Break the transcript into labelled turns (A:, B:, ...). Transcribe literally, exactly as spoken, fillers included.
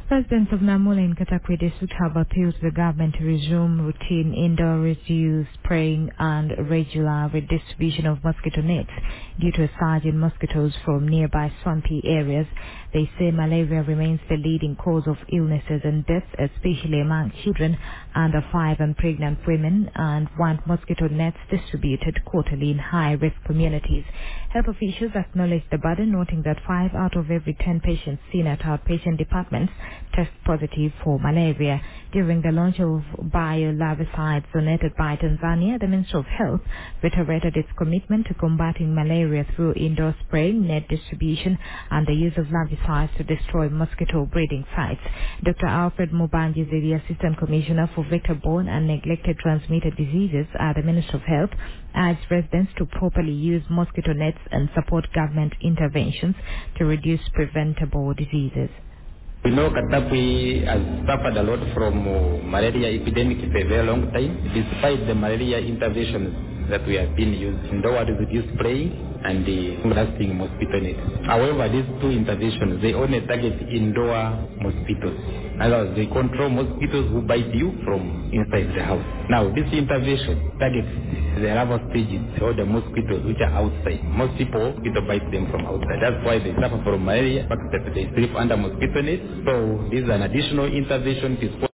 A: Residents of Namula in Katakwe district have appealed to the government to resume routine indoor reduce spraying and regular redistribution of mosquito nets due to a surge in mosquitoes from nearby swampy areas. They say malaria remains the leading cause of illnesses and deaths, especially among children under five and pregnant women, and want mosquito nets distributed quarterly in high-risk communities. Health officials acknowledge the burden, noting that five out of every ten patients seen at outpatient departments test positive for malaria. During the launch of biolarvicides donated by Tanzania, the Ministry of Health reiterated its commitment to combating malaria through indoor spraying, net distribution, and the use of larvicides to destroy mosquito breeding sites. Doctor Alfred Mubangi is the Assistant Commissioner for Vector-Borne and Neglected Transmitted Diseases at the Ministry of Health, urged residents to properly use mosquito nets and support government interventions to reduce preventable diseases.
B: We know Katapi has suffered a lot from uh, malaria epidemic for a very long time, despite the malaria interventions that we have been using. Indoor reduced spraying and the lasting mosquito net. However, these two interventions, they only target indoor mosquitoes. In other words, they control mosquitoes who bite you from inside the house. Now, this intervention targets the larval stages or the mosquitoes which are outside. Most people, mosquito bite them from outside. That's why they suffer from malaria, but they sleep under mosquito nets. So, this is an additional intervention.